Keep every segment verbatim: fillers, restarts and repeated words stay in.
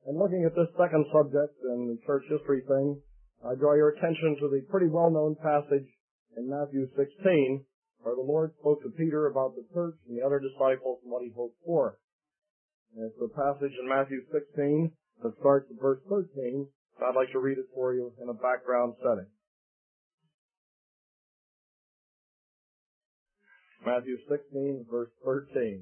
In looking at this second subject in the church history thing, I draw your attention to the pretty well-known passage in Matthew sixteen, where the Lord spoke to Peter about the church and the other disciples and what he hoped for. And it's a passage in Matthew sixteen that starts at verse thirteen. So I'd like to read it for you in a background setting. Matthew sixteen, verse thirteen.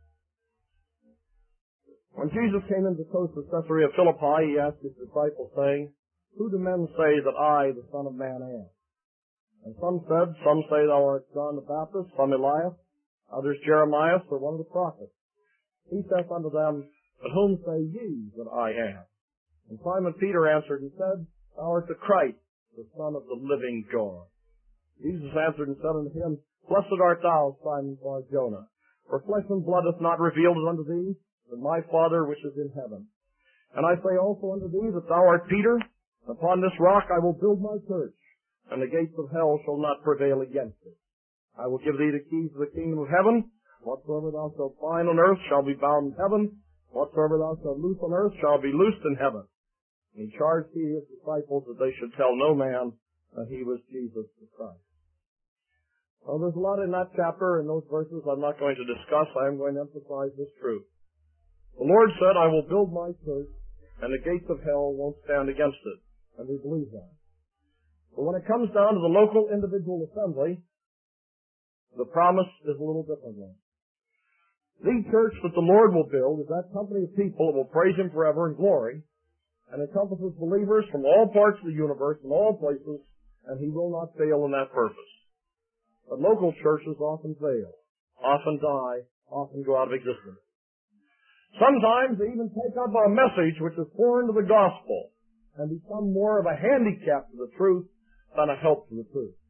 When Jesus came into the coast of Caesarea Philippi, he asked his disciples, saying, "Who do men say that I, the Son of Man, am?" And some said, "Some say thou art John the Baptist, some Elias, others Jeremiah, or one of the prophets." He saith unto them, "But whom say ye that I am?" And Simon Peter answered and said, "Thou art the Christ, the Son of the living God." Jesus answered and said unto him, "Blessed art thou, Simon Bar-Jonah, for flesh and blood hath not revealed it unto thee, but my Father which is in heaven. And I say also unto thee that thou art Peter, and upon this rock I will build my church, and the gates of hell shall not prevail against it. I will give thee the keys of the kingdom of heaven. Whatsoever thou shalt bind on earth shall be bound in heaven. Whatsoever thou shalt loose on earth shall be loosed in heaven." And he charged his disciples that they should tell no man that he was Jesus the Christ. Well, there's a lot in that chapter and those verses I'm not going to discuss. I am going to emphasize this truth. The Lord said, "I will build my church, and the gates of hell won't stand against it." And we believe that. But when it comes down to the local individual assembly, the promise is a little different one. The church that the Lord will build is that company of people that will praise Him forever in glory, and encompasses believers from all parts of the universe, in all places, and He will not fail in that purpose. But local churches often fail, often die, often go out of existence. Sometimes they even take up a message which is foreign to the gospel and become more of a handicap to the truth than a help to the truth.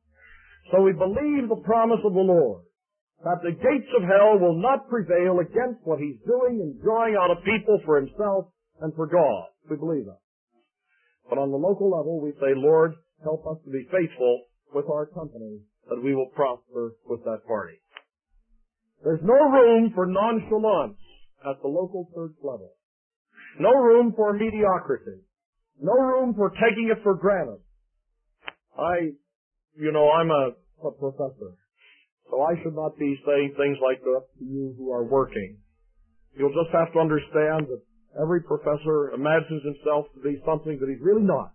So we believe the promise of the Lord that the gates of hell will not prevail against what He's doing in drawing out a people for Himself and for God. We believe that. But on the local level, we say, "Lord, help us to be faithful with our company, that we will prosper with that party." There's no room for nonchalance at the local church level. No room for mediocrity. No room for taking it for granted. I, you know, I'm a, a professor, so I should not be saying things like that to you who are working. You'll just have to understand that every professor imagines himself to be something that he's really not.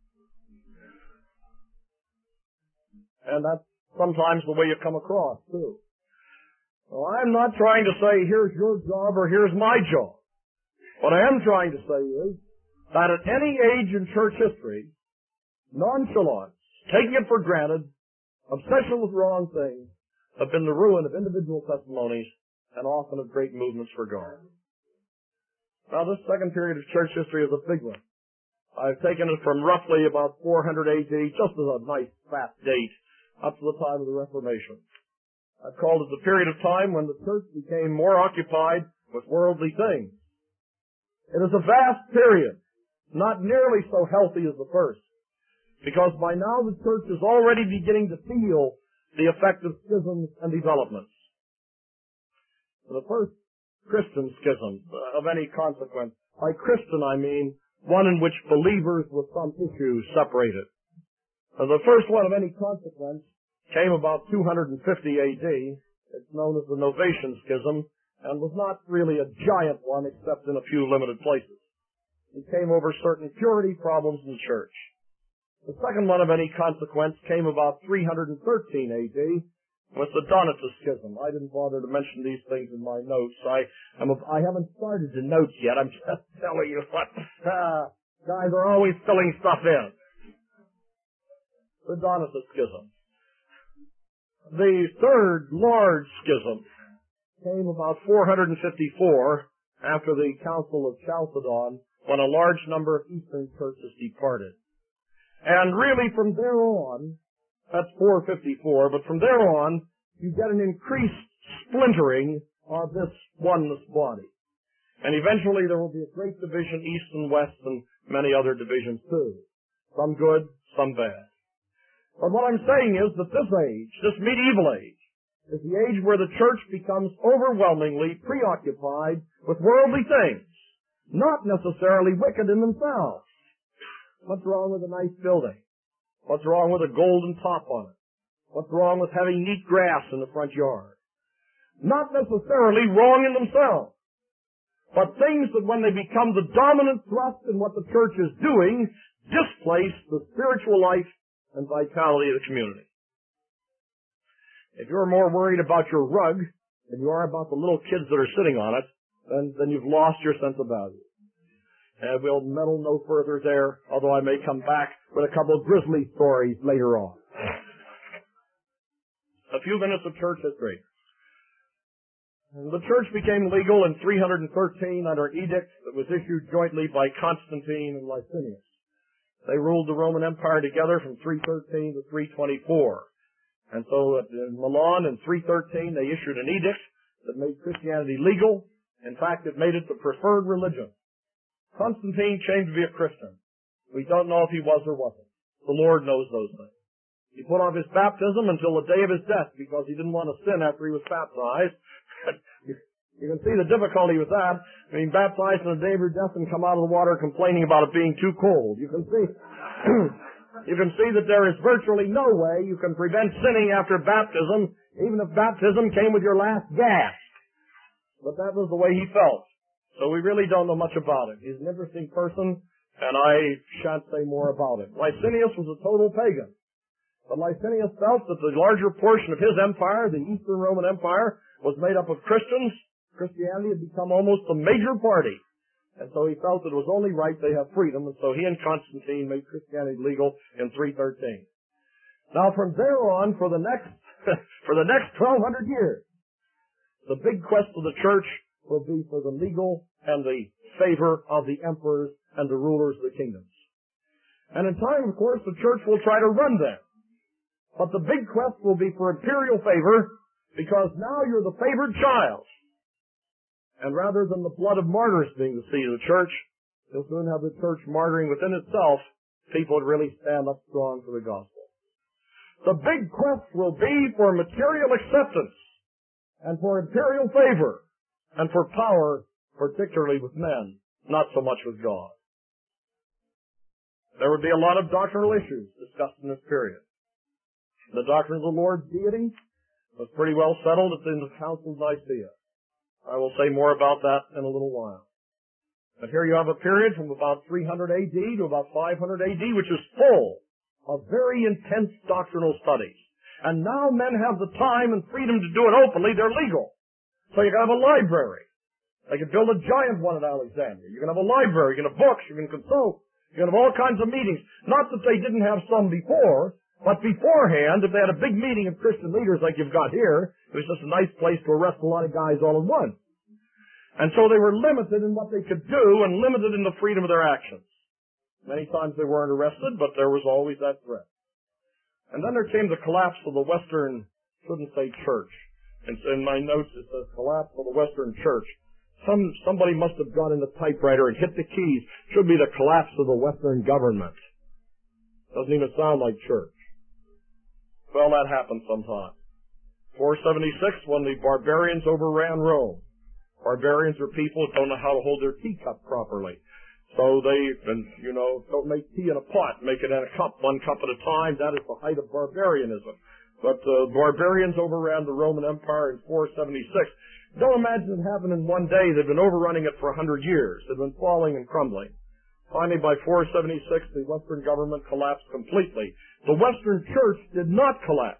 And that's sometimes the way you come across, too. Well, I'm not trying to say, here's your job or here's my job. What I am trying to say is that at any age in church history, nonchalance, taking it for granted, obsession with wrong things, have been the ruin of individual testimonies and often of great movements for God. Now, this second period of church history is a big one. I've taken it from roughly about four hundred A D, just as a nice fat date, up to the time of the Reformation. I've called it the period of time when the church became more occupied with worldly things. It is a vast period, not nearly so healthy as the first, because by now the church is already beginning to feel the effect of schisms and developments. The first Christian schism of any consequence, by Christian I mean one in which believers with some issue separated. The first one of any consequence came about two hundred fifty A D. It's known as the Novatian Schism, and was not really a giant one except in a few limited places. It came over certain purity problems in the church. The second one of any consequence came about three hundred thirteen A D, was the Donatist Schism. I didn't bother to mention these things in my notes. I, I'm a, I haven't started the notes yet. I'm just telling you what, uh, guys are always filling stuff in. The Donatist Schism. The third large schism came about four hundred fifty-four after the Council of Chalcedon, when a large number of Eastern churches departed. And really from there on, that's four fifty-four, but from there on, you get an increased splintering of this oneness body. And eventually there will be a great division east and west and many other divisions too. Some good, some bad. But what I'm saying is that this age, this medieval age, is the age where the church becomes overwhelmingly preoccupied with worldly things not necessarily wicked in themselves. What's wrong with a nice building? What's wrong with a golden top on it? What's wrong with having neat grass in the front yard? Not necessarily wrong in themselves, but things that when they become the dominant thrust in what the church is doing, displace the spiritual life and vitality of the community. If you're more worried about your rug than you are about the little kids that are sitting on it, then, then you've lost your sense of value. And we'll meddle no further there, although I may come back with a couple of grisly stories later on. A few minutes of church history. The church became legal in three hundred thirteen under an edict that was issued jointly by Constantine and Licinius. They ruled the Roman Empire together from three thirteen to three twenty-four. And so in Milan in three thirteen they issued an edict that made Christianity legal. In fact, it made it the preferred religion. Constantine claimed to be a Christian. We don't know if he was or wasn't. The Lord knows those things. He put off his baptism until the day of his death because he didn't want to sin after he was baptized. You can see the difficulty with that. I mean, baptized on the day of your death and come out of the water complaining about it being too cold. You can see, you can see that there is virtually no way you can prevent sinning after baptism, even if baptism came with your last gasp. But that was the way he felt. So we really don't know much about it. He's an interesting person, and I shan't say more about him. Licinius was a total pagan. But Licinius felt that the larger portion of his empire, the Eastern Roman Empire, was made up of Christians. Christianity had become almost a major party. And so he felt that it was only right they have freedom, and so he and Constantine made Christianity legal in three thirteen. Now from there on, for the next, for the next twelve hundred years, the big quest of the church will be for the legal and the favor of the emperors and the rulers of the kingdoms. And in time, of course, the church will try to run them. But the big quest will be for imperial favor, because now you're the favored child. And rather than the blood of martyrs being the seed of the church, you'll soon have the church martyring within itself people that really stand up strong for the gospel. The big quest will be for material acceptance and for imperial favor and for power, particularly with men, not so much with God. There would be a lot of doctrinal issues discussed in this period. The doctrine of the Lord's deity was pretty well settled in the Council of Nicaea. I will say more about that in a little while. But here you have a period from about three hundred A D to about five hundred A D, which is full of very intense doctrinal studies. And now men have the time and freedom to do it openly. They're legal. So you can have a library. They can build a giant one at Alexandria. You can have a library. You can have books. You can consult. You can have all kinds of meetings. Not that they didn't have some before, but beforehand, if they had a big meeting of Christian leaders like you've got here, it was just a nice place to arrest a lot of guys all at once. And so they were limited in what they could do and limited in the freedom of their actions. Many times they weren't arrested, but there was always that threat. And then there came the collapse of the Western, shouldn't say church. And in my notes it says collapse of the Western church. Some, somebody must have gone in the typewriter and hit the keys. Should be the collapse of the Western government. Doesn't even sound like church. Well, that happened sometime. four seventy-six, when the barbarians overran Rome. Barbarians are people who don't know how to hold their teacup properly. So they, and, you know, don't make tea in a pot, make it in a cup, one cup at a time. That is the height of barbarianism. But uh, barbarians overran the Roman Empire in four seventy-six. Don't imagine it happened in one day. They've been overrunning it for a hundred years. They've been falling and crumbling. Finally, by four seventy-six, the Western government collapsed completely. The Western Church did not collapse.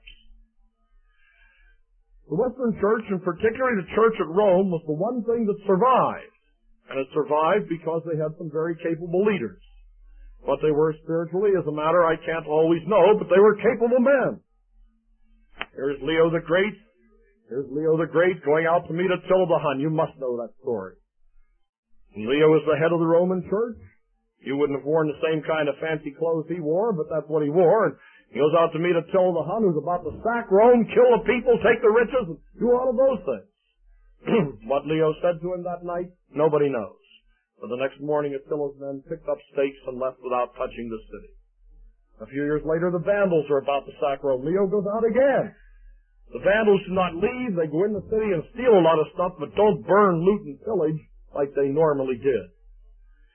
The Western Church, and particularly the Church at Rome, was the one thing that survived. And it survived because they had some very capable leaders. What they were spiritually is a matter I can't always know, but they were capable men. Here's Leo the Great. Here's Leo the Great going out to meet Attila the Hun. You must know that story. Leo is the head of the Roman Church. You wouldn't have worn the same kind of fancy clothes he wore, but that's what he wore. And he goes out to meet Attila the Hun, who's about to sack Rome, kill the people, take the riches, and do all of those things. What Leo said to him that night, nobody knows. But the next morning, Attila's men picked up stakes and left without touching the city. A few years later, the Vandals are about to sack Rome. Leo goes out again. The Vandals do not leave. They go in the city and steal a lot of stuff, but don't burn, loot, and pillage like they normally did.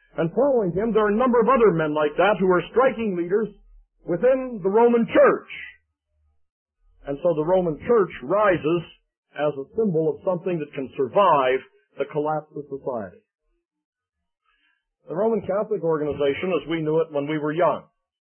And following him, there are a number of other men like that who are striking leaders within the Roman Church. And so the Roman Church rises as a symbol of something that can survive the collapse of society. The Roman Catholic organization as we knew it when we were young.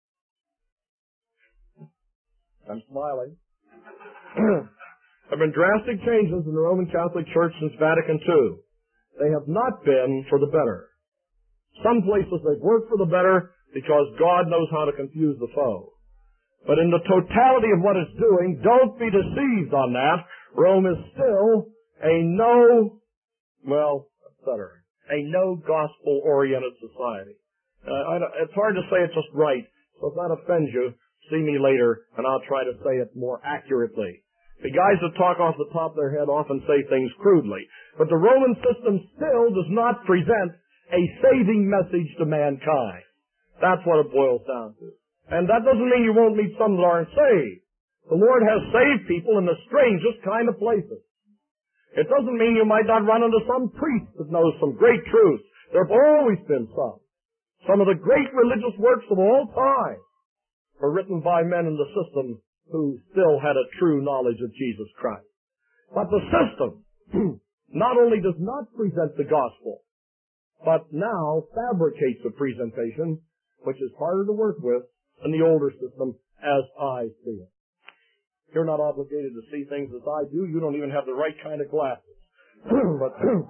I'm smiling. There have been drastic changes in the Roman Catholic Church since Vatican Two. They have not been for the better. Some places they've worked for the better because God knows how to confuse the foe. But in the totality of what it's doing, don't be deceived on that. Rome is still a no, well, et cetera, a no gospel-oriented society. Uh, I, it's hard to say it just right, so if that offends you, see me later and I'll try to say it more accurately. The guys that talk off the top of their head often say things crudely. But the Roman system still does not present a saving message to mankind. That's what it boils down to. And that doesn't mean you won't meet some that aren't saved. The Lord has saved people in the strangest kind of places. It doesn't mean you might not run into some priest that knows some great truth. There have always been some. Some of the great religious works of all time were written by men in the system who still had a true knowledge of Jesus Christ. But the system not only does not present the gospel, but now fabricates a presentation which is harder to work with than the older system as I see it. You're not obligated to see things as I do. You don't even have the right kind of glasses. but,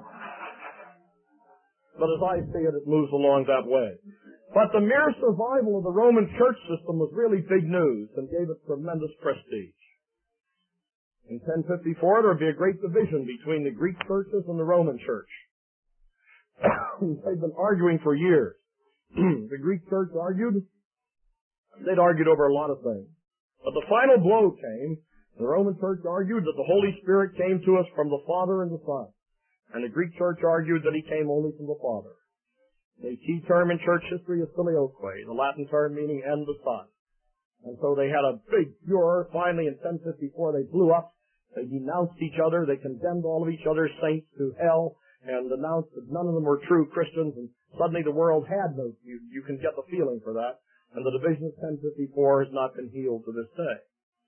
but as I see it, it moves along that way. But the mere survival of the Roman church system was really big news and gave it tremendous prestige. In ten fifty-four, there would be a great division between the Greek churches and the Roman church. They've been arguing for years. The Greek church argued. They'd argued over a lot of things. But the final blow came. The Roman church argued that the Holy Spirit came to us from the Father and the Son. And the Greek church argued that he came only from the Father. The key term in church history is filioque, the Latin term meaning and the Son. And so they had a big furor. Finally, in ten fifty-four, they blew up. They denounced each other. They condemned all of each other's saints to hell and announced that none of them were true Christians. And suddenly the world had no, you, you can get the feeling for that. And the division of ten fifty-four has not been healed to this day.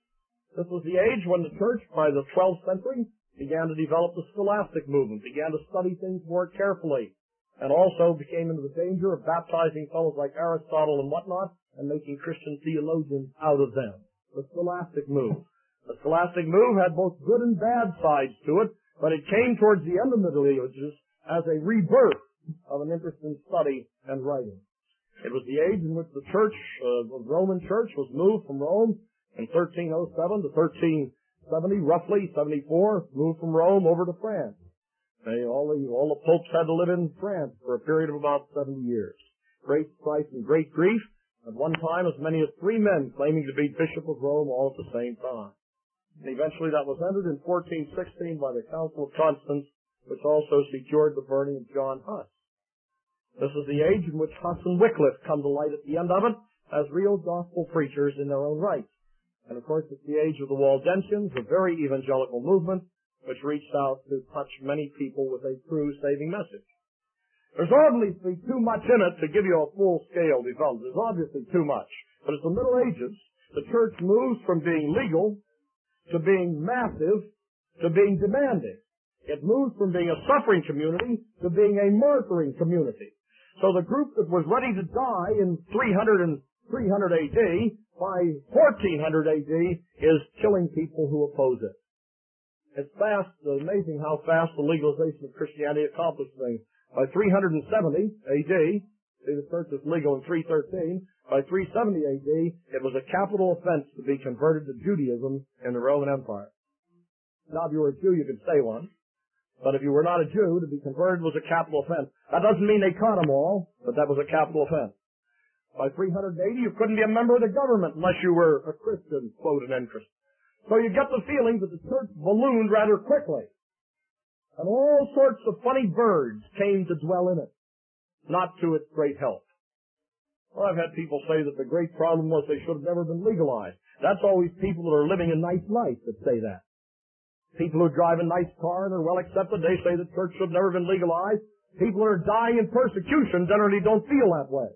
This was the age when the church, by the twelfth century, began to develop the scholastic movement, began to study things more carefully, and also became into the danger of baptizing fellows like Aristotle and whatnot, and making Christian theologians out of them. The scholastic move. The scholastic move had both good and bad sides to it, but it came towards the end of the Middle Ages as a rebirth of an interest in study and writing. It was the age in which the church, uh, the Roman church, was moved from Rome in thirteen oh seven to thirteen seventy, roughly, seventy-four, moved from Rome over to France. They, all, the, all the popes had to live in France for a period of about seventy years. Great strife and great grief. At one time, as many as three men claiming to be Bishop of Rome all at the same time. And eventually that was ended in fourteen sixteen by the Council of Constance, which also secured the burning of John Huss. This is the age in which Huss and Wycliffe come to light at the end of it as real gospel preachers in their own right. And of course it's the age of the Waldensians, a very evangelical movement, which reached out to touch many people with a true saving message. There's obviously too much in it to give you a full-scale development. There's obviously too much. But it's the Middle Ages. The church moves from being legal to being massive to being demanding. It moves from being a suffering community to being a martyring community. So the group that was ready to die in three hundred and three hundred A D, by fourteen hundred A D, is killing people who oppose it. It's fast, amazing how fast the legalization of Christianity accomplished things. By three hundred seventy A D, the church was legal in three thirteen, by three seventy A D, it was a capital offense to be converted to Judaism in the Roman Empire. Now, if you were a Jew, you could say one. But if you were not a Jew, to be converted was a capital offense. That doesn't mean they caught them all, but that was a capital offense. By three hundred eighty, you couldn't be a member of the government unless you were a Christian, quote, an interest. So you get the feeling that the church ballooned rather quickly. And all sorts of funny birds came to dwell in it, not to its great help. Well, I've had people say that the great problem was they should have never been legalized. That's always people that are living a nice life that say that. People who drive a nice car and are well accepted, they say the church should have never been legalized. People that are dying in persecution generally don't feel that way.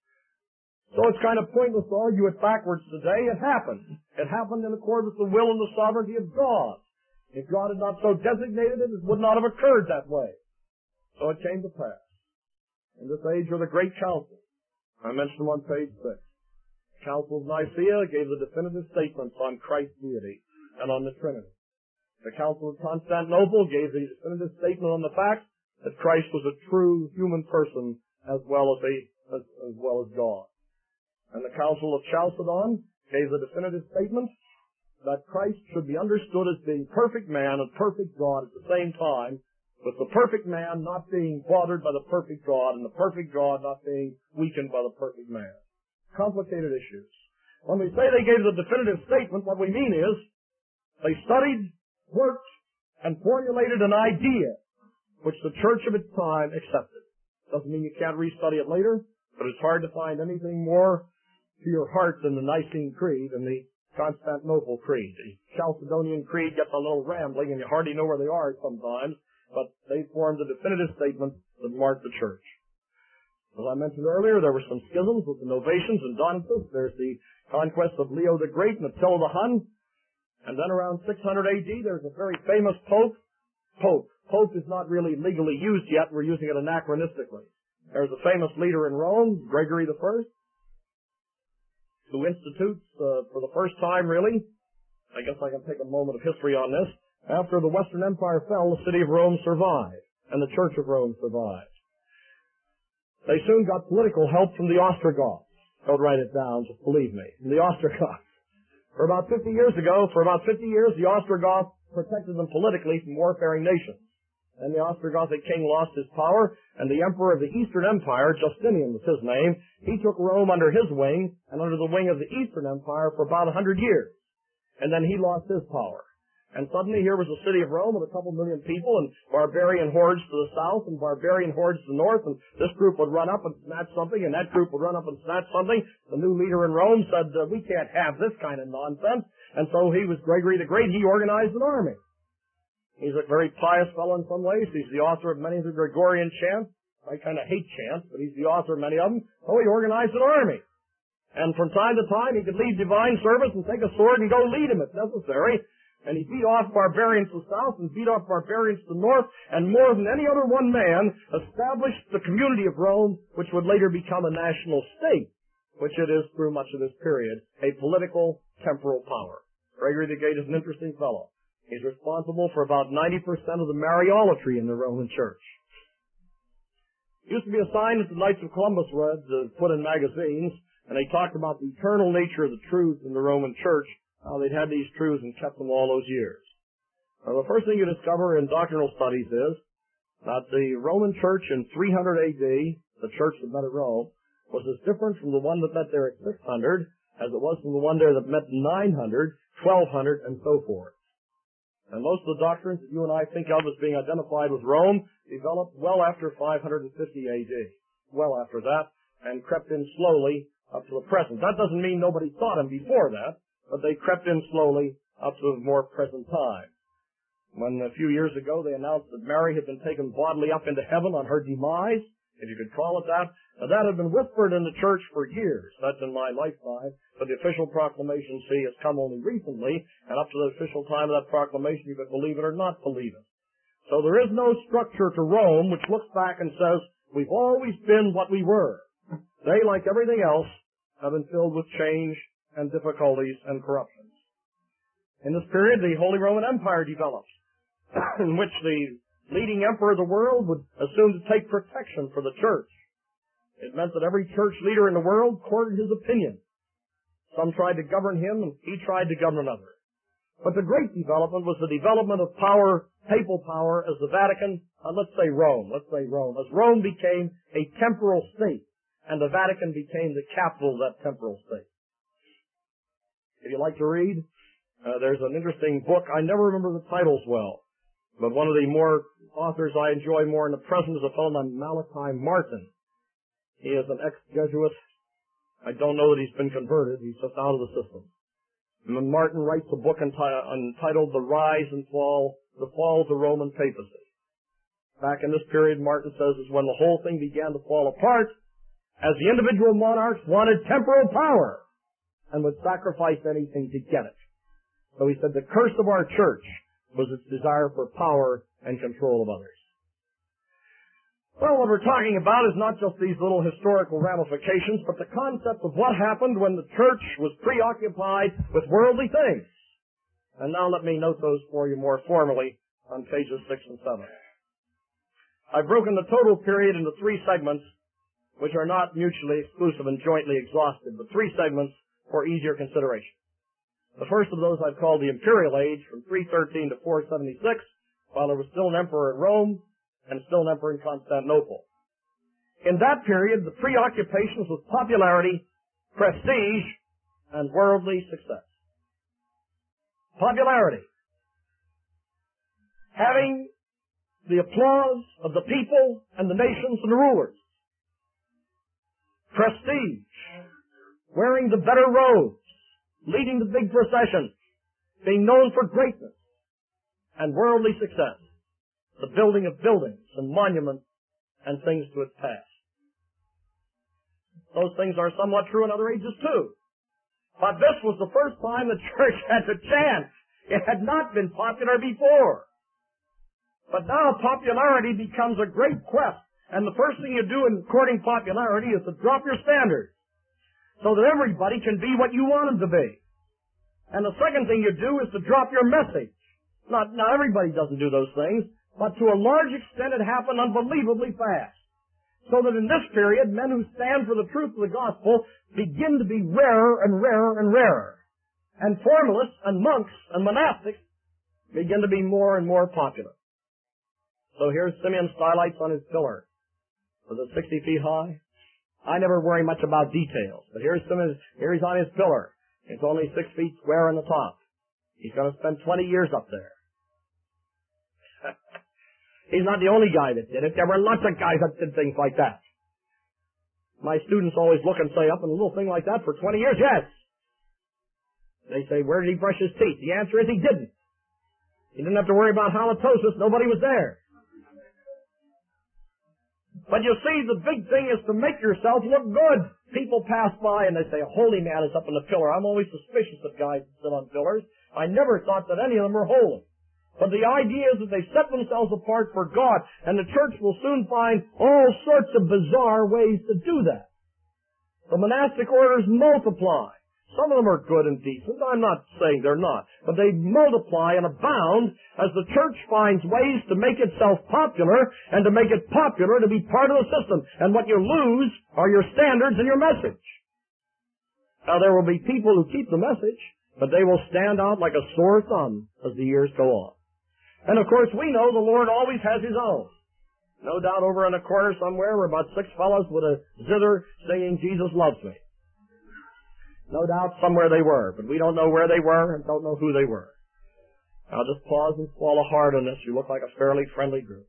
So it's kind of pointless to argue it backwards today. It happened. It happened in accordance with the will and the sovereignty of God. If God had not so designated it, it would not have occurred that way. So it came to pass. In this age of the great council, I mentioned them on page six. The Council of Nicaea gave the definitive statements on Christ's deity and on the Trinity. The Council of Constantinople gave the definitive statement on the fact that Christ was a true human person as well as a as, as well as God. And the Council of Chalcedon gave the definitive statement that Christ should be understood as being perfect man and perfect God at the same time, with the perfect man not being bothered by the perfect God and the perfect God not being weakened by the perfect man. Complicated issues. When we say they gave the definitive statement, what we mean is they studied, worked, and formulated an idea which the church of its time accepted. Doesn't mean you can't restudy it later, but it's hard to find anything more to your heart than the Nicene Creed and the Constantinople Creed. The Chalcedonian Creed gets a little rambling and you hardly know where they are sometimes, but they formed a definitive statement that marked the church. As I mentioned earlier, there were some schisms with the Novatians and Donatists. There's the conquest of Leo the Great and Attila the Hun. And then around six hundred A D, there's a very famous pope. Pope. Pope is not really legally used yet. We're using it anachronistically. There's a famous leader in Rome, Gregory the First, who institutes, uh, for the first time really, I guess I can take a moment of history on this. After the Western Empire fell, the city of Rome survived, and the Church of Rome survived. They soon got political help from the Ostrogoths. Don't write it down, just believe me. From the Ostrogoths. For about fifty years ago, for about fifty years, the Ostrogoths protected them politically from warfaring nations. Then the Ostrogothic king lost his power, and the emperor of the Eastern Empire, Justinian was his name, he took Rome under his wing and under the wing of the Eastern Empire for about a hundred years. And then he lost his power. And suddenly here was the city of Rome with a couple million people and barbarian hordes to the south and barbarian hordes to the north, and this group would run up and snatch something, and that group would run up and snatch something. The new leader in Rome said, uh, we can't have this kind of nonsense. And so he was Gregory the Great. He organized an army. He's a very pious fellow in some ways. He's the author of many of the Gregorian chants. I kind of hate chants, but he's the author of many of them. So he organized an army. And from time to time, he could lead divine service and take a sword and go lead him if necessary. And he beat off barbarians to the south and beat off barbarians to the north, and more than any other one man, established the community of Rome, which would later become a national state, which it is through much of this period, a political, temporal power. Gregory the Great is an interesting fellow. He's responsible for about ninety percent of the Mariolatry in the Roman Church. It used to be a sign that the Knights of Columbus read, uh, put in magazines, and they talked about the eternal nature of the truth in the Roman Church, how they'd had these truths and kept them all those years. Now, the first thing you discover in doctrinal studies is that the Roman Church in three hundred A D, the church that met at Rome, was as different from the one that met there at six hundred as it was from the one there that met in nine hundred, twelve hundred, and so forth. And most of the doctrines that you and I think of as being identified with Rome developed well after five hundred fifty A D, well after that, and crept in slowly up to the present. That doesn't mean nobody thought them before that, but they crept in slowly up to the more present time. When a few years ago they announced that Mary had been taken bodily up into heaven on her demise, if you could call it that, now that had been whispered in the church for years. That's in my lifetime. But the official proclamation, see, has come only recently, and up to the official time of that proclamation, you could believe it or not believe it. So there is no structure to Rome which looks back and says, we've always been what we were. They, like everything else, have been filled with change and difficulties and corruptions. In this period, the Holy Roman Empire develops, in which the leading emperor of the world would assume to take protection for the church. It meant that every church leader in the world courted his opinion. Some tried to govern him, and he tried to govern another. But the great development was the development of power, papal power, as the Vatican, uh, let's say Rome, let's say Rome, as Rome became a temporal state, and the Vatican became the capital of that temporal state. If you like to read, uh, there's an interesting book. I never remember the titles well, but one of the more authors I enjoy more in the present is a fellow named Malachi Martin. He is an ex-Jesuit. I don't know that he's been converted. He's just out of the system. And Martin writes a book entitled The Rise and Fall, The Fall of the Roman Papacy. back in this period, Martin says, is when the whole thing began to fall apart, as the individual monarchs wanted temporal power and would sacrifice anything to get it. So he said the curse of our church was its desire for power and control of others. Well, what we're talking about is not just these little historical ramifications, but the concept of what happened when the church was preoccupied with worldly things. And now let me note those for you more formally on pages six and seven. I've broken the total period into three segments, which are not mutually exclusive and jointly exhaustive, but three segments for easier consideration. The first of those I've called the Imperial Age, from three thirteen to four seventy-six, while there was still an emperor at Rome and still an emperor in Constantinople. In that period, the preoccupations with popularity, prestige, and worldly success. Popularity. Having the applause of the people and the nations and the rulers. Prestige. Wearing the better robes. Leading the big processions. Being known for greatness. And worldly success. The building of buildings and monuments and things to its past. Those things are somewhat true in other ages too. But this was the first time the church had the chance. It had not been popular before. But now popularity becomes a great quest. And the first thing you do in courting popularity is to drop your standards. So that everybody can be what you want them to be. And the second thing you do is to drop your message. Not, now everybody doesn't do those things, but to a large extent it happened unbelievably fast. So that in this period, men who stand for the truth of the gospel begin to be rarer and rarer and rarer. And formalists and monks and monastics begin to be more and more popular. So here's Simeon Stylites on his pillar. Was it sixty feet high? I never worry much about details, but here's Simeon, here he's on his pillar. It's only six feet square on the top. He's going to spend twenty years up there. He's not the only guy that did it. There were lots of guys that did things like that. My students always look and say, up in a little thing like that for twenty years? Yes. They say, where did he brush his teeth? The answer is he didn't. He didn't have to worry about halitosis. Nobody was there. But you see, the big thing is to make yourself look good. People pass by and they say, a holy man is up in the pillar. I'm always suspicious of guys that sit on pillars. I never thought that any of them were holy. But the idea is that they set themselves apart for God, and the church will soon find all sorts of bizarre ways to do that. The monastic orders multiply. Some of them are good and decent. I'm not saying they're not. But they multiply and abound as the church finds ways to make itself popular and to make it popular to be part of the system. And what you lose are your standards and your message. Now, there will be people who keep the message, but they will stand out like a sore thumb as the years go on. And, of course, we know the Lord always has His own. No doubt over in a corner somewhere were about six fellows with a zither singing, Jesus Loves Me. No doubt somewhere they were, but we don't know where they were and don't know who they were. I'll just pause and swallow hard on this. You look like a fairly friendly group.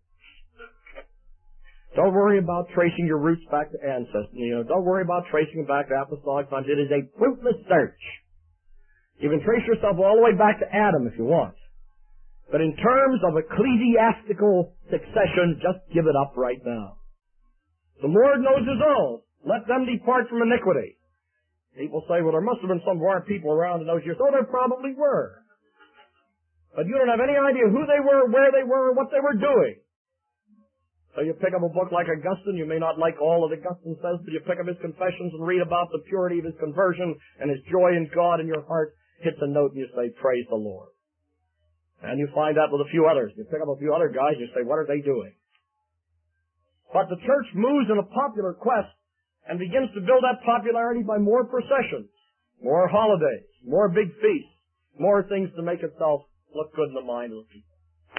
Don't worry about tracing your roots back to ancestors. You know, don't worry about tracing them back to apostolic times. It is a fruitless search. You can trace yourself all the way back to Adam if you want. But in terms of ecclesiastical succession, just give it up right now. The Lord knows His own. Let them depart from iniquity. People say, well, there must have been some of our people around in those years. Oh, there probably were. But you don't have any idea who they were, where they were, or what they were doing. So you pick up a book like Augustine. You may not like all that Augustine says, but you pick up his Confessions and read about the purity of his conversion and his joy in God, and your heart hits a note and you say, praise the Lord. And you find that with a few others. You pick up a few other guys and you say, what are they doing? But the church moves in a popular quest and begins to build that popularity by more processions, more holidays, more big feasts, more things to make itself look good in the mind of the people.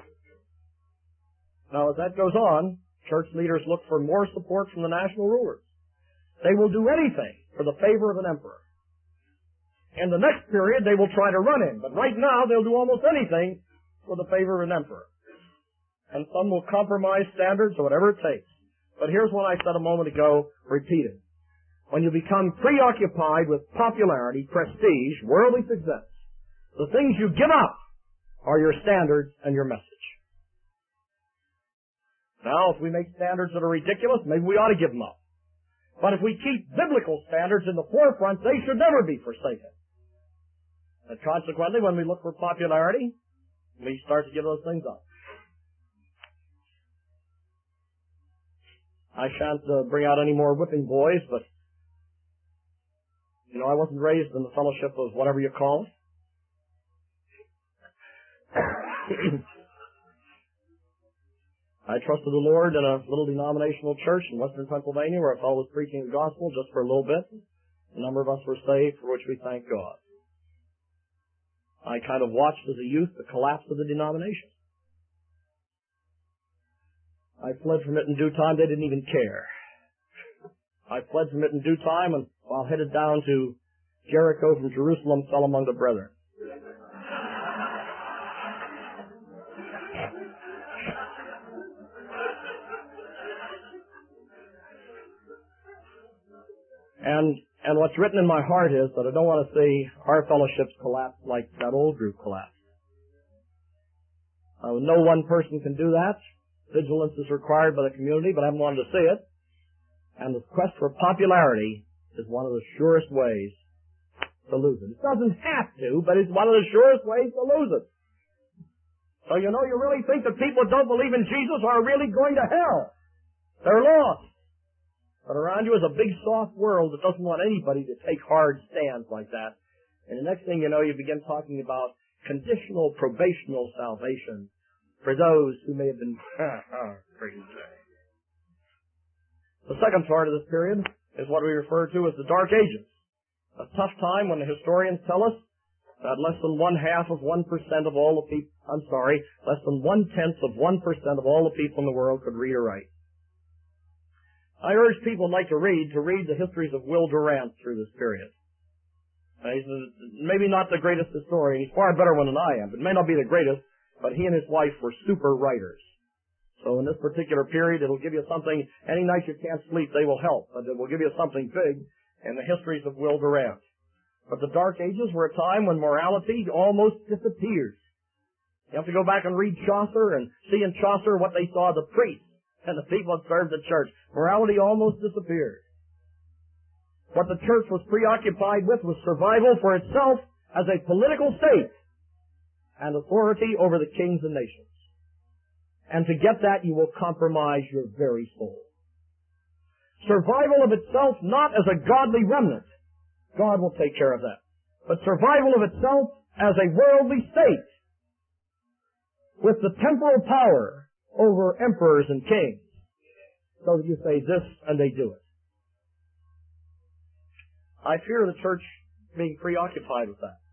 Now, as that goes on, church leaders look for more support from the national rulers. They will do anything for the favor of an emperor. In the next period, they will try to run him, but right now they'll do almost anything for the favor of an emperor. And some will compromise standards or whatever it takes. But here's what I said a moment ago, repeated. When you become preoccupied with popularity, prestige, worldly success, the things you give up are your standards and your message. Now, if we make standards that are ridiculous, maybe we ought to give them up. But if we keep biblical standards in the forefront, they should never be forsaken. And consequently, when we look for popularity, we start to give those things up. I shan't uh, bring out any more whipping boys, but, you know, I wasn't raised in the fellowship of whatever you call it. I trusted the Lord in a little denominational church in western Pennsylvania where a fellow was preaching the gospel just for a little bit. A number of us were saved, for which we thank God. I kind of watched as a youth the collapse of the denomination. I fled from it in due time. They didn't even care. I fled from it in due time, and while headed down to Jericho from Jerusalem, fell among the brethren. And and what's written in my heart is that I don't want to see our fellowships collapse like that old group collapsed. Uh, no one person can do that. Vigilance is required by the community, but I haven't wanted to see it. And the quest for popularity is one of the surest ways to lose it. It doesn't have to, but it's one of the surest ways to lose it. So you know, you really think that people who don't believe in Jesus are really going to hell. They're lost. But around you is a big soft world that doesn't want anybody to take hard stands like that. And the next thing you know, you begin talking about conditional probational salvation for those who may have been crazy. The second part of this period is what we refer to as the Dark Ages. A tough time when the historians tell us that less than one half of one percent of all the people, I'm sorry, less than one tenth of one percent of all the people in the world could read or write. I urge people who like to read to read the histories of Will Durant through this period. Uh, he's maybe not the greatest historian. He's far better one than I am. It may not be the greatest, but he and his wife were super writers. So in this particular period, it'll give you something. Any night you can't sleep, they will help. But it will give you something big in the histories of Will Durant. But the Dark Ages were a time when morality almost disappears. You have to go back and read Chaucer and see in Chaucer what they saw the priests and the people that served the church. Morality almost disappeared. What the church was preoccupied with was survival for itself as a political state and authority over the kings and nations. And to get that, you will compromise your very soul. Survival of itself not as a godly remnant. God will take care of that. But survival of itself as a worldly state with the temporal power over emperors and kings. So that you say this and they do it. I fear the church being preoccupied with that.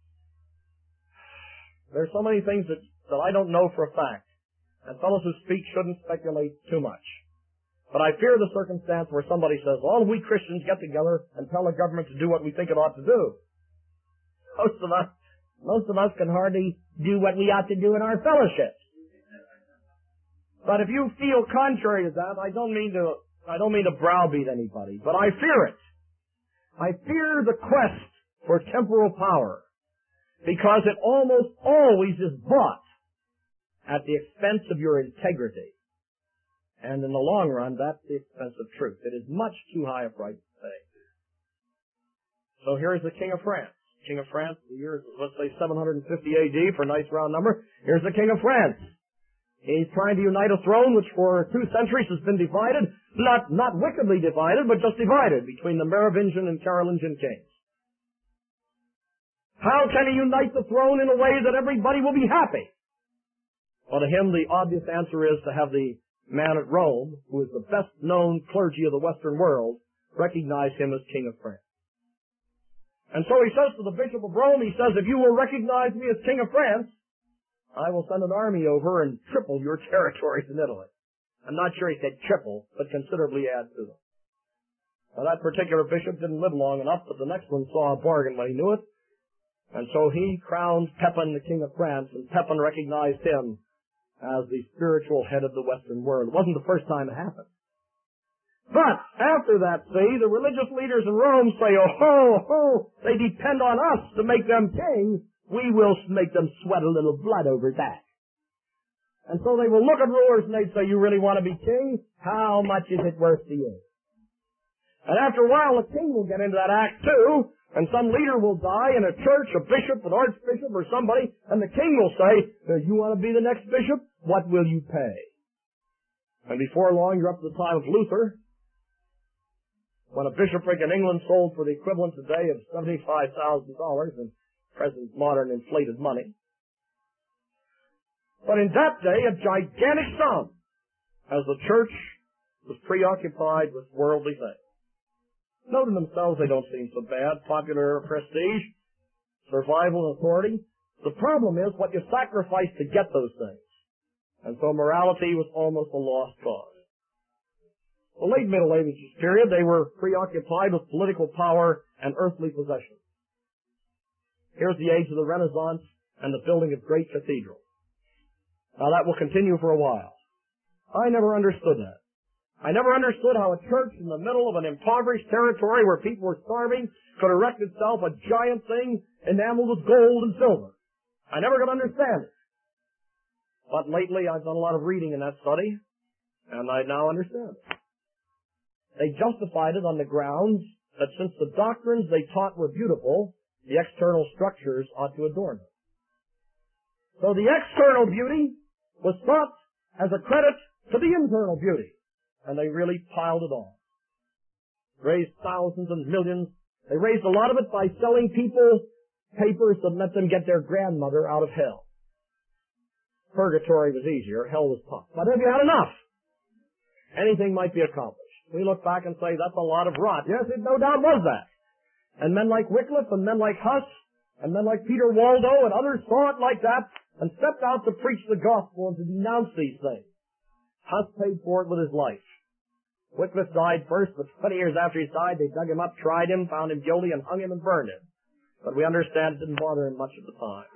There's so many things that, that I don't know for a fact. And fellows who speak shouldn't speculate too much. But I fear the circumstance where somebody says, all we Christians get together and tell the government to do what we think it ought to do. Most of us, most of us can hardly do what we ought to do in our fellowships. But if you feel contrary to that, I don't mean to, I don't mean to browbeat anybody, but I fear it. I fear the quest for temporal power because it almost always is bought at the expense of your integrity. And in the long run, that's the expense of truth. It is much too high a price to pay. So here is the King of France. King of France, the year is, let's say, seven hundred fifty A D for a nice round number. Here's the King of France. He's trying to unite a throne which for two centuries has been divided, not, not wickedly divided, but just divided between the Merovingian and Carolingian kings. How can he unite the throne in a way that everybody will be happy? Well, to him, the obvious answer is to have the man at Rome, who is the best known clergy of the Western world, recognize him as King of France. And so he says to the Bishop of Rome, he says, if you will recognize me as King of France, I will send an army over and triple your territories in Italy. I'm not sure he said triple, but considerably add to them. Now that particular bishop didn't live long enough, but the next one saw a bargain when he knew it. And so he crowned Pepin the King of France, and Pepin recognized him as the spiritual head of the Western world. It wasn't the first time it happened. But after that, see, the religious leaders in Rome say, oh, ho, ho, they depend on us to make them king. We will make them sweat a little blood over that. And so they will look at rulers and they'd say, you really want to be king? How much is it worth to you? And after a while, the king will get into that act too, and some leader will die in a church, a bishop, an archbishop, or somebody, and the king will say, you want to be the next bishop? What will you pay? And before long, you're up to the time of Luther, when a bishopric in England sold for the equivalent today of seventy-five thousand dollars in present modern inflated money. But in that day, a gigantic sum, as the church was preoccupied with worldly things. Note in themselves, they don't seem so bad. Popular prestige, survival, and authority. The problem is what you sacrifice to get those things. And so morality was almost a lost cause. The late Middle Ages period, they were preoccupied with political power and earthly possessions. Here's the age of the Renaissance and the building of great cathedrals. Now that will continue for a while. I never understood that. I never understood how a church in the middle of an impoverished territory where people were starving could erect itself a giant thing enameled with gold and silver. I never could understand it. But lately I've done a lot of reading in that study, and I now understand it. They justified it on the grounds that since the doctrines they taught were beautiful, the external structures ought to adorn them. So the external beauty was thought as a credit to the internal beauty. And they really piled it on. Raised thousands and millions. They raised a lot of it by selling people papers that let them get their grandmother out of hell. Purgatory was easier. Hell was tough. But if you had enough, anything might be accomplished. We look back and say, that's a lot of rot. Yes, it no doubt was that. And men like Wycliffe and men like Huss and men like Peter Waldo and others saw it like that and stepped out to preach the gospel and to denounce these things. Huss paid for it with his life. Wycliffe died first, but twenty years after he died, they dug him up, tried him, found him guilty, and hung him and burned him. But we understand it didn't bother him much at the time.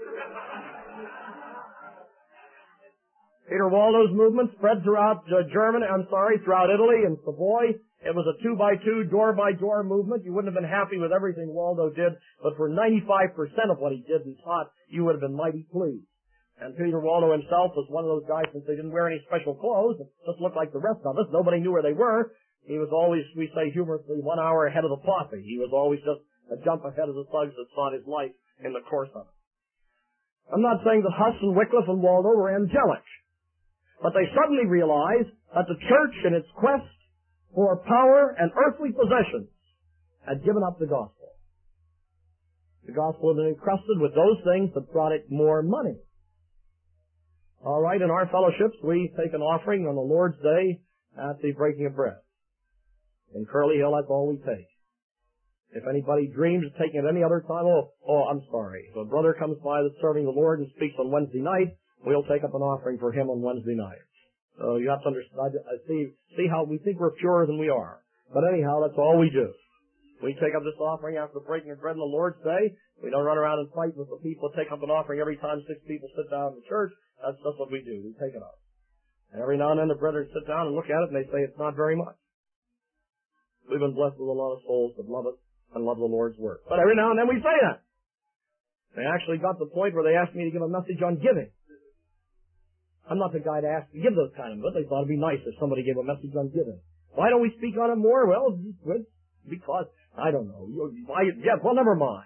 Peter Waldo's movement spread throughout uh, Germany, I'm sorry, throughout Italy and Savoy. It was a two-by-two, door-by-door movement. You wouldn't have been happy with everything Waldo did, but for ninety-five percent of what he did and taught, you would have been mighty pleased. And Peter Waldo himself was one of those guys, since they didn't wear any special clothes, just looked like the rest of us. Nobody knew where they were. He was always, we say humorously, one hour ahead of the posse. He was always just a jump ahead of the thugs that sought his life in the course of it. I'm not saying that Huss and Wycliffe and Waldo were angelic, but they suddenly realized that the church in its quest for power and earthly possessions had given up the gospel. The gospel had been encrusted with those things that brought it more money. All right, in our fellowships, we take an offering on the Lord's Day at the breaking of bread. In Curly Hill, that's all we take. If anybody dreams of taking it any other time, oh, oh, I'm sorry. If a brother comes by that's serving the Lord and speaks on Wednesday night, we'll take up an offering for him on Wednesday night. So you have to understand, I see, see how we think we're purer than we are. But anyhow, that's all we do. We take up this offering after the breaking of bread on the Lord's Day. We don't run around and fight with the people that take up an offering every time six people sit down in the church. That's just what we do. We take it up. And every now and then the brethren sit down and look at it and they say it's not very much. We've been blessed with a lot of souls that love it and love the Lord's work. But every now and then we say that. They actually got to the point where they asked me to give a message on giving. I'm not the guy to ask to give those kind of, but they thought it'd be nice if somebody gave a message on giving. Why don't we speak on it more? Well, because, I don't know. Why, yeah, well, never mind.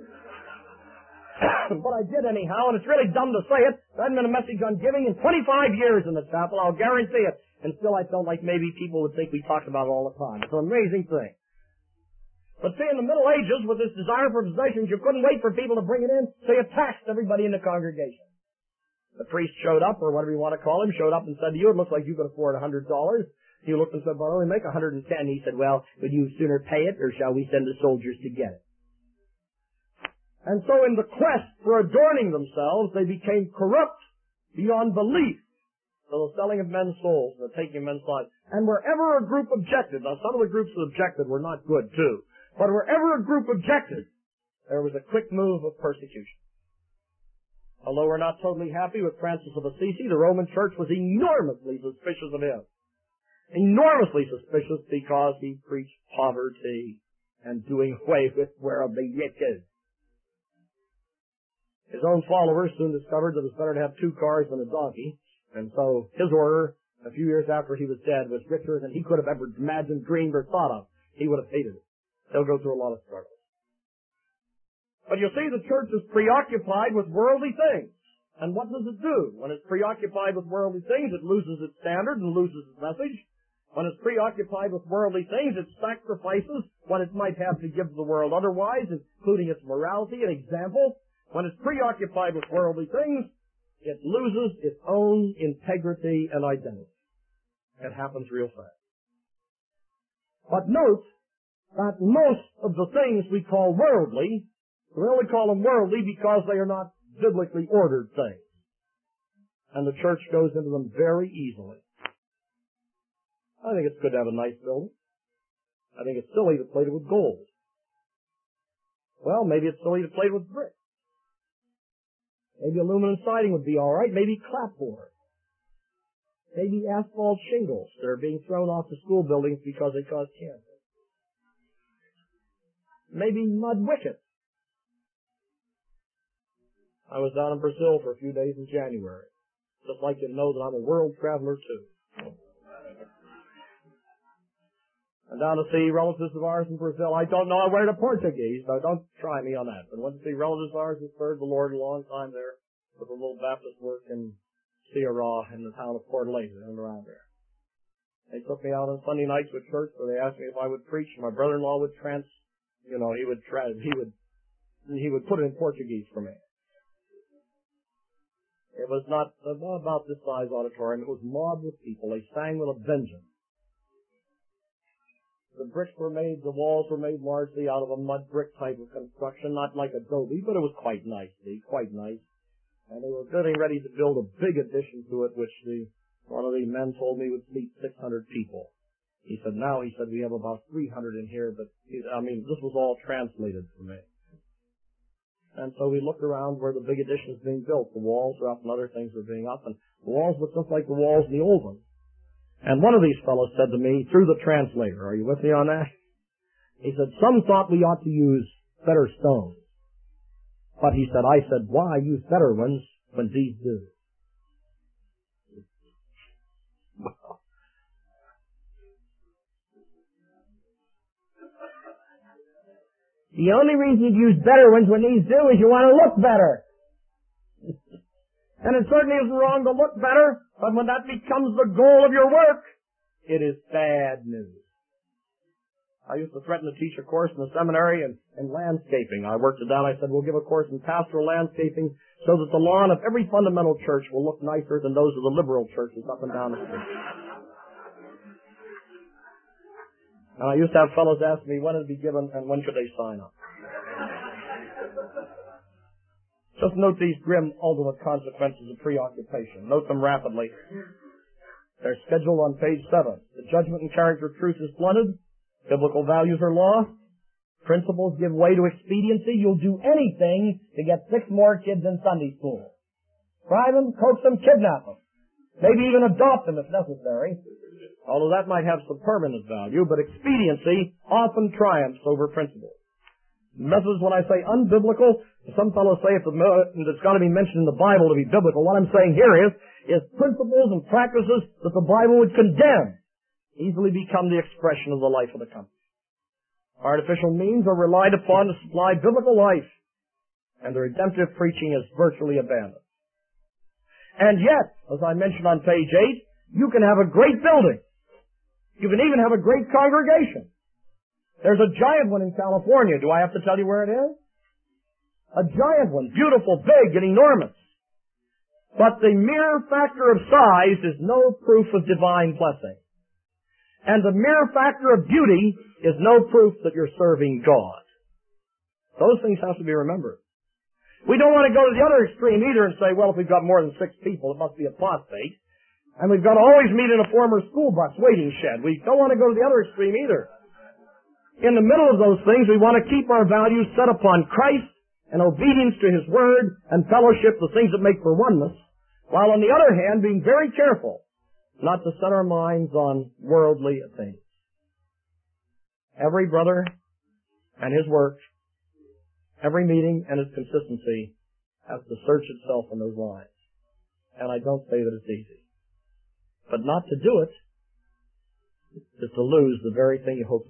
But I did anyhow, and it's really dumb to say it. There hadn't been a message on giving in twenty-five years in the chapel, I'll guarantee it. And still I felt like maybe people would think we talked about it all the time. It's an amazing thing. But see, in the Middle Ages, with this desire for possessions, you couldn't wait for people to bring it in, so you taxed everybody in the congregation. The priest showed up, or whatever you want to call him, showed up and said to you, it looks like you could afford a hundred dollars. You looked and said, well, I only make a hundred and ten. He said, well, would you sooner pay it, or shall we send the soldiers to get it? And so in the quest for adorning themselves, they became corrupt beyond belief for the selling of men's souls and the taking of men's lives. And wherever a group objected, now some of the groups that objected were not good too, but wherever a group objected, there was a quick move of persecution. Although we're not totally happy with Francis of Assisi, the Roman Church was enormously suspicious of him. Enormously suspicious because he preached poverty and doing away with worldly riches. His own followers soon discovered that it was better to have two cars than a donkey, And so his order, a few years after he was dead, was richer than he could have ever imagined, dreamed, or thought of. He would have hated it. He'll go through a lot of struggles. But you see, the church is preoccupied with worldly things. And what does it do? When it's preoccupied with worldly things, it loses its standard and loses its message. When it's preoccupied with worldly things, it sacrifices what it might have to give the world otherwise, including its morality and example. When it's preoccupied with worldly things, it loses its own integrity and identity. It happens real fast. But note that most of the things we call worldly, we only call them worldly because they are not biblically ordered things. And the church goes into them very easily. I think it's good to have a nice building. I think it's silly to plate it with gold. Well, maybe it's silly to plate it with brick. Maybe aluminum siding would be all right. Maybe clapboard. Maybe asphalt shingles that are being thrown off the school buildings because they cause cancer. Maybe mud wickets. I was down in Brazil for a few days in January. Just like you to know that I'm a world traveler too. And down to see relatives of ours in Brazil. I don't know a word of Portuguese, so don't try me on that. But went to see relatives of ours who served the Lord a long time there with a little Baptist work in Ceará in the town of Fortaleza and around there. They took me out on Sunday nights with church where they asked me if I would preach. My brother-in-law would trans, you know, he would tra- he would he would put it in Portuguese for me. It was not about this size auditorium. It was mobbed with people. They sang with a vengeance. The bricks were made, the walls were made largely out of a mud brick type of construction, not like adobe, but it was quite nice, see, quite nice. And they were getting ready to build a big addition to it, which the one of the men told me would seat six hundred people. He said, now, he said, we have about three hundred in here, but, he, I mean, this was all translated for me. And so we looked around where the big addition is being built. The walls are up and other things are being up, and the walls look just like the walls in the old one. And one of these fellows said to me, through the translator, are you with me on that? He said, some thought we ought to use better stones. But he said, I said, why use better ones when these do? The only reason you use better ones when these do is you want to look better. And it certainly isn't wrong to look better, but when that becomes the goal of your work, it is bad news. I used to threaten to teach a course in the seminary in, in landscaping. I worked it down. I said, we'll give a course in pastoral landscaping so that the lawn of every fundamental church will look nicer than those of the liberal churches up and down the street. And I used to have fellows ask me when it'd be given and when could they sign up. Just note these grim ultimate consequences of preoccupation. Note them rapidly. They're scheduled on page seven. The judgment and character of truth is blunted. Biblical values are lost. Principles give way to expediency. You'll do anything to get six more kids in Sunday school. Bribe them, coax them, kidnap them. Maybe even adopt them if necessary. Although that might have some permanent value, but expediency often triumphs over principle. Methods, when I say unbiblical, some fellows say if it's got to be mentioned in the Bible to be biblical. What I'm saying here is, is principles and practices that the Bible would condemn easily become the expression of the life of the country. Artificial means are relied upon to supply biblical life, and the redemptive preaching is virtually abandoned. And yet, as I mentioned on page eight, you can have a great building. You can even have a great congregation. There's a giant one in California. Do I have to tell you where it is? A giant one. Beautiful, big, and enormous. But the mere factor of size is no proof of divine blessing. And the mere factor of beauty is no proof that you're serving God. Those things have to be remembered. We don't want to go to the other extreme either and say, well, if we've got more than six people, it must be apostate. And we've got to always meet in a former school bus waiting shed. We don't want to go to the other extreme either. In the middle of those things, we want to keep our values set upon Christ and obedience to His Word and fellowship, the things that make for oneness, while on the other hand, being very careful not to set our minds on worldly things. Every brother and his work, every meeting and its consistency has to search itself on those lines. And I don't say that it's easy. But not to do it is to lose the very thing you hope